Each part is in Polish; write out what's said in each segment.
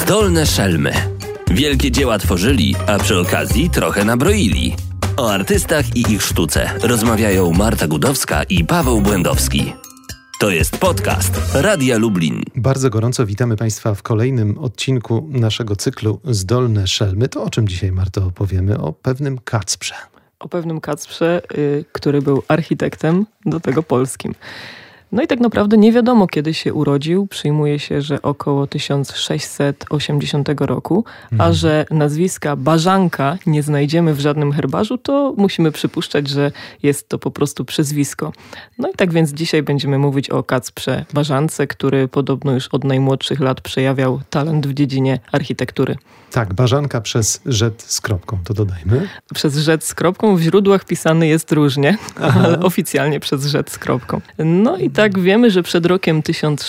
Zdolne szelmy. Wielkie dzieła tworzyli, a przy okazji trochę nabroili. O artystach i ich sztuce rozmawiają Marta Gudowska i Paweł Błędowski. To jest podcast Radia Lublin. Bardzo gorąco witamy Państwa w kolejnym odcinku naszego cyklu Zdolne szelmy. To o czym dzisiaj, Marto, opowiemy? O pewnym Kacprze. O pewnym Kacprze, który był architektem, do tego polskim. No i tak naprawdę nie wiadomo, kiedy się urodził. Przyjmuje się, że około 1680 roku, a że nazwiska Bażanka nie znajdziemy w żadnym herbarzu, to musimy przypuszczać, że jest to po prostu przezwisko. No i tak więc dzisiaj będziemy mówić o Kacprze Bażance, który podobno już od najmłodszych lat przejawiał talent w dziedzinie architektury. Tak, Bażanka przez rzet z kropką, to dodajmy. Przez rzet z kropką w źródłach pisany jest różnie, ale oficjalnie przez rzet z kropką. No i tak wiemy, że przed rokiem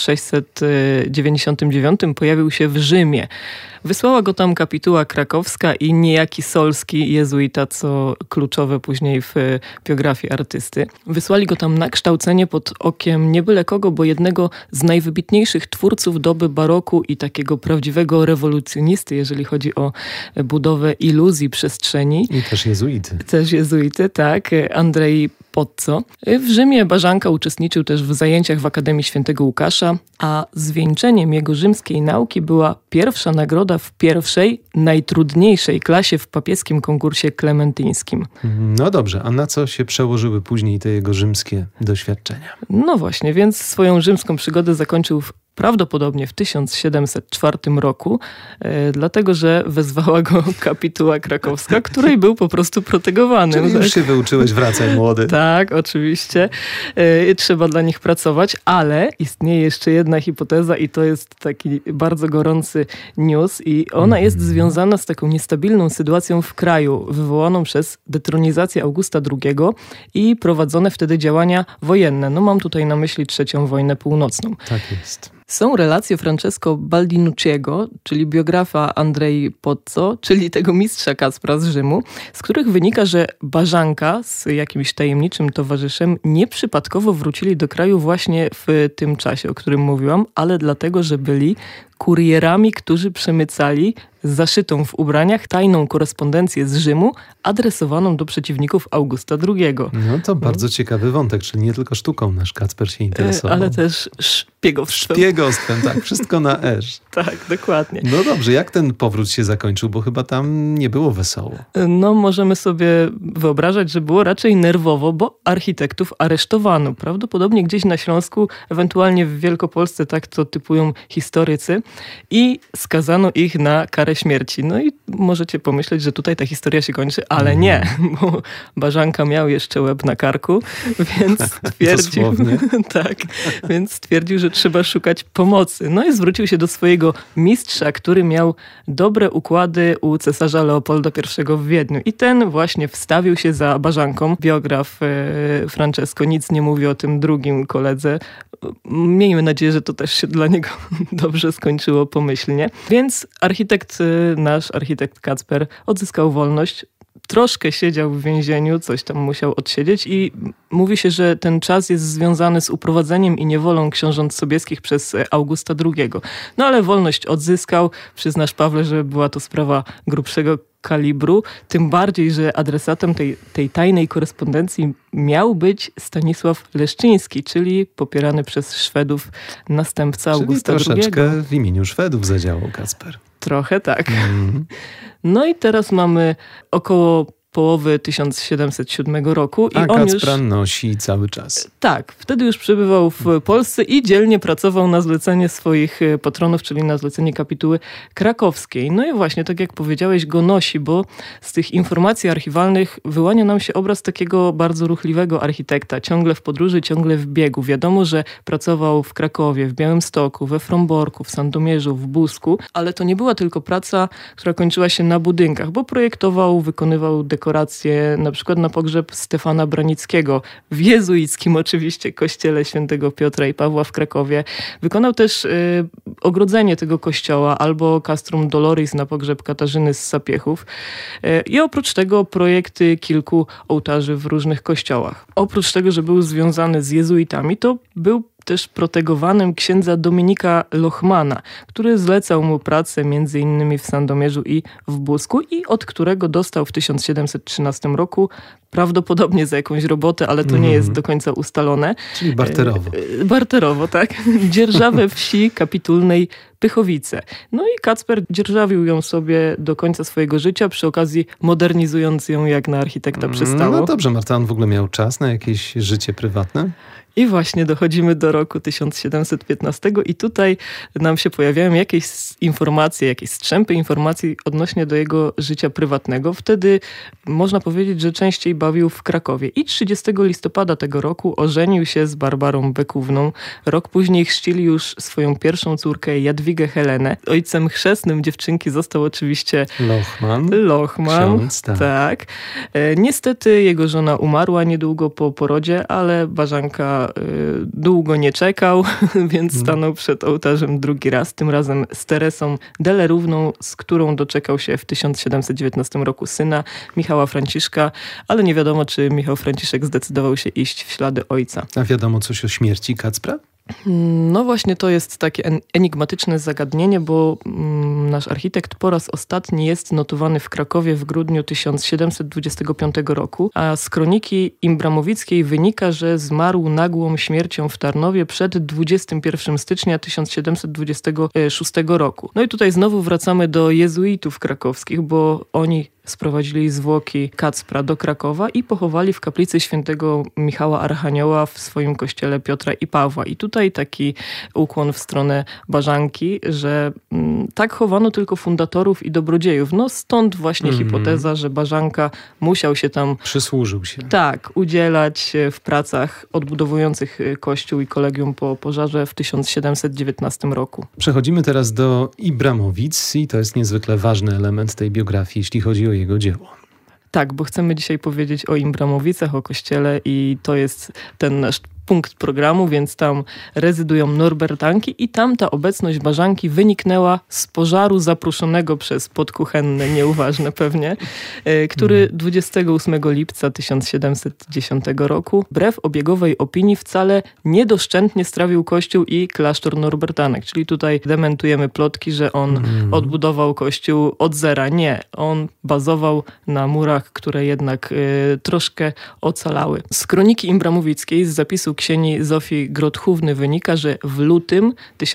1699 pojawił się w Rzymie. Wysłała go tam kapituła krakowska i niejaki Solski, jezuita, co kluczowe później w biografii artysty. Wysłali go tam na kształcenie pod okiem nie byle kogo, bo jednego z najwybitniejszych twórców doby baroku i takiego prawdziwego rewolucjonisty, jeżeli chodzi o budowę iluzji przestrzeni. I też jezuity. Też jezuity, tak. Andrzej Pozzo. W Rzymie Bażanka uczestniczył też w zajęciach w Akademii Świętego Łukasza, a zwieńczeniem jego rzymskiej nauki była pierwsza nagroda w pierwszej, najtrudniejszej klasie w papieskim konkursie klementyńskim. No dobrze, a na co się przełożyły później te jego rzymskie doświadczenia? No właśnie, więc swoją rzymską przygodę zakończył prawdopodobnie w 1704 roku, dlatego że wezwała go kapituła krakowska, której był po prostu protegowany. Czyli już się wyuczyłeś, wracaj młody. Tak, oczywiście. Trzeba dla nich pracować, ale istnieje jeszcze jedna hipoteza i to jest taki bardzo gorący news i ona jest związana z taką niestabilną sytuacją w kraju, wywołaną przez detronizację Augusta II i prowadzone wtedy działania wojenne. No mam tutaj na myśli III wojnę północną. Tak jest. Są relacje Francesco Baldinucciego, czyli biografa Andrzej Pozzo, czyli tego mistrza Kacpra z Rzymu, z których wynika, że Bażanka z jakimś tajemniczym towarzyszem nieprzypadkowo wrócili do kraju właśnie w tym czasie, o którym mówiłam, ale dlatego, że byli kurierami, którzy przemycali zaszytą w ubraniach tajną korespondencję z Rzymu adresowaną do przeciwników Augusta II. No to bardzo ciekawy wątek, czyli nie tylko sztuką nasz Kacper się interesował. Ale też szpiegostwem. Szpiegostwem, tak, wszystko na esz. Tak, dokładnie. No dobrze, jak ten powrót się zakończył, bo chyba tam nie było wesoło. No możemy sobie wyobrażać, że było raczej nerwowo, bo architektów aresztowano. Prawdopodobnie gdzieś na Śląsku, ewentualnie w Wielkopolsce, tak to typują historycy, i skazano ich na karę śmierci. No i możecie pomyśleć, że tutaj ta historia się kończy, ale nie, bo Bażanka miał jeszcze łeb na karku, więc stwierdził, tak, więc stwierdził, że trzeba szukać pomocy. No i zwrócił się do swojego mistrza, który miał dobre układy u cesarza Leopolda I w Wiedniu. I ten właśnie wstawił się za Bażanką. Biograf Francesco nic nie mówi o tym drugim koledze. Miejmy nadzieję, że to też się dla niego dobrze skończyło pomyślnie. Więc nasz architekt Kacper odzyskał wolność. Troszkę siedział w więzieniu, coś tam musiał odsiedzieć i mówi się, że ten czas jest związany z uprowadzeniem i niewolą książąt sobieskich przez Augusta II. No ale wolność odzyskał. Przyznasz, Pawle, że była to sprawa grubszego kalibru, tym bardziej, że adresatem tej tajnej korespondencji miał być Stanisław Leszczyński, czyli popierany przez Szwedów następca Augusta II. Czyli troszeczkę w imieniu Szwedów zadziałał Kacper. Trochę tak. No i teraz mamy około połowy 1707 roku. A Kacpra nosi cały czas. Tak, wtedy już przebywał w Polsce i dzielnie pracował na zlecenie swoich patronów, czyli na zlecenie kapituły krakowskiej. No i właśnie, tak jak powiedziałeś, go nosi, bo z tych informacji archiwalnych wyłania nam się obraz takiego bardzo ruchliwego architekta. Ciągle w podróży, ciągle w biegu. Wiadomo, że pracował w Krakowie, w Białymstoku, we Fromborku, w Sandomierzu, w Busku, ale to nie była tylko praca, która kończyła się na budynkach, bo projektował, wykonywał dekoracje na przykład na pogrzeb Stefana Branickiego w jezuickim oczywiście kościele świętego Piotra i Pawła w Krakowie. Wykonał też ogrodzenie tego kościoła albo Castrum Doloris na pogrzeb Katarzyny z Sapiechów. I oprócz tego projekty kilku ołtarzy w różnych kościołach. Oprócz tego, że był związany z jezuitami, to był też protegowanym księdza Dominika Lochmana, który zlecał mu pracę m.in. w Sandomierzu i w Busku i od którego dostał w 1713 roku prawdopodobnie za jakąś robotę, ale to nie jest do końca ustalone. Czyli barterowo. Barterowo, tak. Dzierżawę wsi kapitulnej Pychowice. No i Kacper dzierżawił ją sobie do końca swojego życia, przy okazji modernizując ją jak na architekta przystało. No dobrze, Marta, on w ogóle miał czas na jakieś życie prywatne? I właśnie dochodzimy do roku 1715 i tutaj nam się pojawiają jakieś informacje, jakieś strzępy informacji odnośnie do jego życia prywatnego. Wtedy można powiedzieć, że częściej bawił w Krakowie. I 30 listopada tego roku ożenił się z Barbarą Bekówną. Rok później chrzcili już swoją pierwszą córkę Jadwigę Helenę. Ojcem chrzestnym dziewczynki został oczywiście Lochman. Ksiądz, tak. Niestety jego żona umarła niedługo po porodzie, ale Bażanka długo nie czekał, więc stanął przed ołtarzem drugi raz, tym razem z Teresą Delerówną, z którą doczekał się w 1719 roku syna Michała Franciszka, ale nie wiadomo, czy Michał Franciszek zdecydował się iść w ślady ojca. A wiadomo coś o śmierci Kacpra? No właśnie to jest takie enigmatyczne zagadnienie, bo nasz architekt po raz ostatni jest notowany w Krakowie w grudniu 1725 roku, a z kroniki imbramowickiej wynika, że zmarł nagłą śmiercią w Tarnowie przed 21 stycznia 1726 roku. No i tutaj znowu wracamy do jezuitów krakowskich, bo oni sprowadzili zwłoki Kacpra do Krakowa i pochowali w kaplicy świętego Michała Archanioła w swoim kościele Piotra i Pawła. I tutaj taki ukłon w stronę Bażanki, że tak chowano tylko fundatorów i dobrodziejów. No stąd właśnie hipoteza, że Bażanka musiał się tam... Przysłużył się. Tak, udzielać w pracach odbudowujących kościół i kolegium po pożarze w 1719 roku. Przechodzimy teraz do Ibramowic i to jest niezwykle ważny element tej biografii, jeśli chodzi o jego dzieło. Tak, bo chcemy dzisiaj powiedzieć o Imbramowicach, o kościele i to jest ten nasz punkt programu, więc tam rezydują norbertanki i tam ta obecność Bażanki wyniknęła z pożaru zaproszonego przez podkuchenne, nieuważne pewnie, który 28 lipca 1710 roku, wbrew obiegowej opinii, wcale niedoszczętnie strawił kościół i klasztor norbertanek. Czyli tutaj dementujemy plotki, że on odbudował kościół od zera. Nie, on bazował na murach, które jednak troszkę ocalały. Z kroniki imbramowickiej, z zapisu ksieni Zofii Grothówny wynika, że w lutym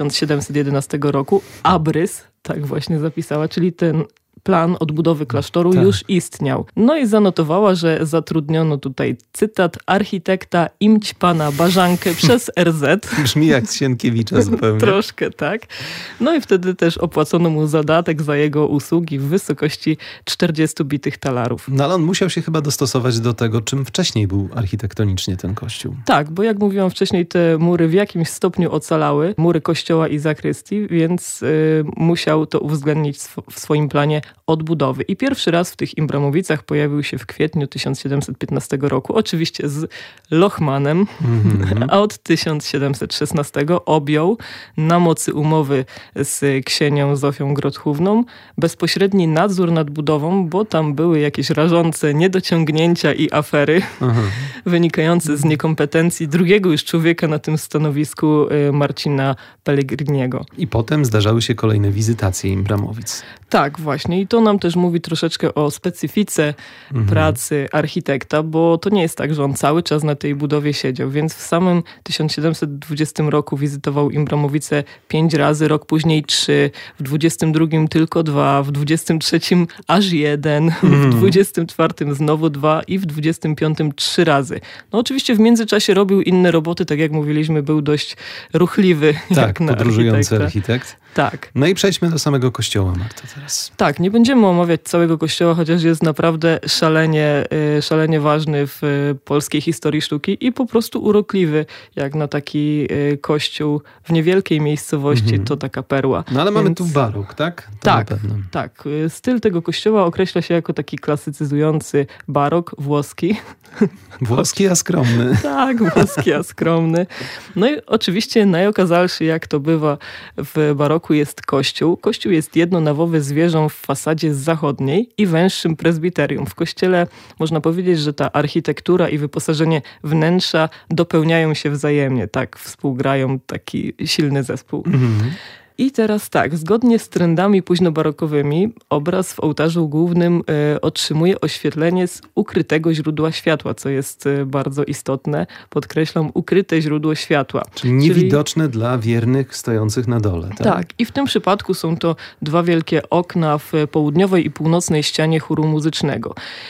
1711 roku abrys, tak właśnie zapisała, czyli ten plan odbudowy klasztoru już istniał. No i zanotowała, że zatrudniono tutaj, cytat, architekta imć pana Bażankę przez RZ. Brzmi jak z Sienkiewicza zupełnie. Troszkę, tak. No i wtedy też opłacono mu zadatek za jego usługi w wysokości 40 bitych talarów. No ale on musiał się chyba dostosować do tego, czym wcześniej był architektonicznie ten kościół. Tak, bo jak mówiłam wcześniej, te mury w jakimś stopniu ocalały, mury kościoła i zakrystii, więc musiał to uwzględnić w swoim planie odbudowy. I pierwszy raz w tych Imbramowicach pojawił się w kwietniu 1715 roku, oczywiście z Lochmanem, a od 1716 objął na mocy umowy z ksienią Zofią Grothówną bezpośredni nadzór nad budową, bo tam były jakieś rażące niedociągnięcia i afery wynikające z niekompetencji drugiego już człowieka na tym stanowisku, Marcina Pellegriniego. I potem zdarzały się kolejne wizytacje Imbramowic. Tak, właśnie. I to nam też mówi troszeczkę o specyfice pracy architekta, bo to nie jest tak, że on cały czas na tej budowie siedział, więc w samym 1720 roku wizytował Imbramowice 5 razy, rok później 3, w 22 tylko 2, w 23 aż 1, w 24 znowu 2 i w 25 3 razy. No oczywiście w międzyczasie robił inne roboty, tak jak mówiliśmy, był dość ruchliwy. Tak, jak na podróżujący architekt. Tak. No i przejdźmy do samego kościoła, Marta, teraz. Tak, nie będziemy omawiać całego kościoła, chociaż jest naprawdę szalenie ważny w polskiej historii sztuki i po prostu urokliwy, jak na taki kościół w niewielkiej miejscowości, to taka perła. No ale mamy tu barok, tak? To tak, na pewno. tak. Styl tego kościoła określa się jako taki klasycyzujący barok włoski. Włoski, a skromny. Tak, włoski, a skromny. No i oczywiście najokazalszy, jak to bywa w baroku, jest kościół. Kościół jest jednonawowy z wieżą w fasadzie zachodniej i węższym prezbiterium. W kościele można powiedzieć, że ta architektura i wyposażenie wnętrza dopełniają się wzajemnie. Tak współgrają taki silny zespół. I teraz tak, zgodnie z trendami późnobarokowymi, obraz w ołtarzu głównym otrzymuje oświetlenie z ukrytego źródła światła, co jest bardzo istotne. Podkreślam, ukryte źródło światła. Czyli niewidoczne dla wiernych stojących na dole. Tak? Tak, i w tym przypadku są to 2 wielkie okna w południowej i północnej ścianie chóru muzycznego.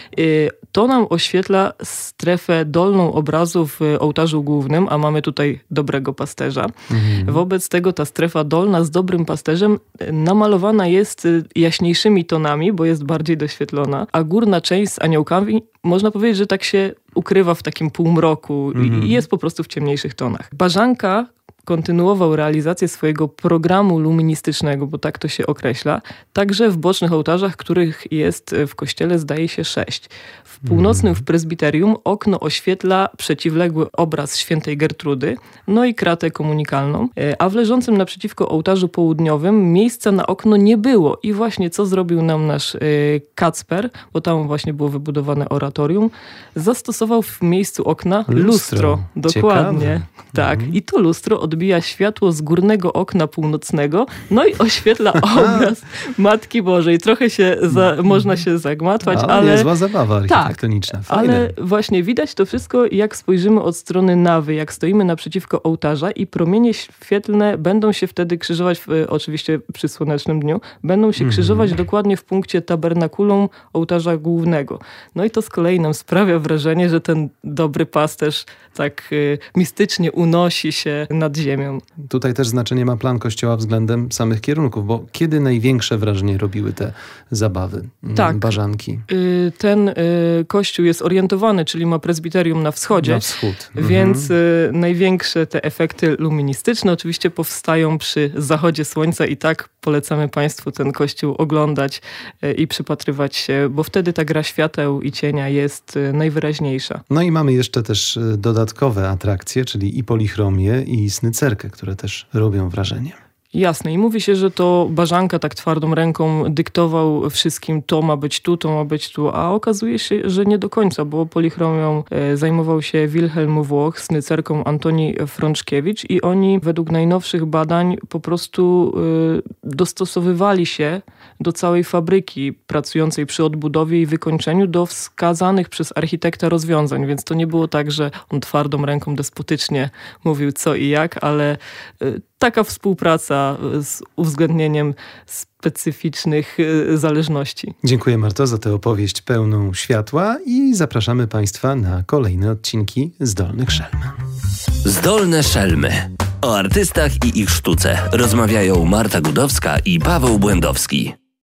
To nam oświetla strefę dolną obrazu w ołtarzu głównym, a mamy tutaj dobrego pasterza. Wobec tego ta strefa dolna z dobrym pasterzem namalowana jest jaśniejszymi tonami, bo jest bardziej doświetlona, a górna część z aniołkami, można powiedzieć, że tak się ukrywa w takim półmroku i jest po prostu w ciemniejszych tonach. Bażanka kontynuował realizację swojego programu luministycznego, bo tak to się określa, także w bocznych ołtarzach, których jest w kościele, zdaje się 6. W północnym w prezbiterium okno oświetla przeciwległy obraz świętej Gertrudy, no i kratę komunikalną, a w leżącym naprzeciwko ołtarzu południowym miejsca na okno nie było. I właśnie co zrobił nam nasz Kacper, bo tam właśnie było wybudowane oratorium, zastosował w miejscu okna lustro. Dokładnie. Ciekawe. Tak. I to lustro odbija światło z górnego okna północnego, no i oświetla obraz Matki Bożej. Trochę się można się zagmatwać, ale niezła zabawa architektoniczna. Tak, ale właśnie widać to wszystko, jak spojrzymy od strony nawy, jak stoimy naprzeciwko ołtarza i promienie świetlne będą się wtedy krzyżować, oczywiście przy słonecznym dniu, będą się krzyżować dokładnie w punkcie tabernakulum ołtarza głównego. No i to z kolei nam sprawia wrażenie, że ten dobry pasterz tak mistycznie unosi się nad ziemią. Tutaj też znaczenie ma plan kościoła względem samych kierunków, bo kiedy największe wrażenie robiły te zabawy, bażanki? Ten kościół jest orientowany, czyli ma prezbiterium na wschodzie. Na wschód. Więc największe te efekty luministyczne oczywiście powstają przy zachodzie słońca i tak polecamy Państwu ten kościół oglądać i przypatrywać się, bo wtedy ta gra świateł i cienia jest najwyraźniejsza. No i mamy jeszcze też dodatkowe atrakcje, czyli i polichromię, i snycerkę, które też robią wrażenie. Jasne. I mówi się, że to Bażanka tak twardą ręką dyktował wszystkim, to ma być tu, to ma być tu, a okazuje się, że nie do końca, bo polichromią zajmował się Wilhelm Włoch, snycerką Antoni Frączkiewicz i oni według najnowszych badań po prostu dostosowywali się do całej fabryki pracującej przy odbudowie i wykończeniu do wskazanych przez architekta rozwiązań, więc to nie było tak, że on twardą ręką despotycznie mówił co i jak, ale taka współpraca z uwzględnieniem specyficznych zależności. Dziękuję, Marto, za tę opowieść pełną światła i zapraszamy Państwa na kolejne odcinki Zdolnych Szelm. Zdolne Szelmy. O artystach i ich sztuce rozmawiają Marta Gudowska i Paweł Błędowski.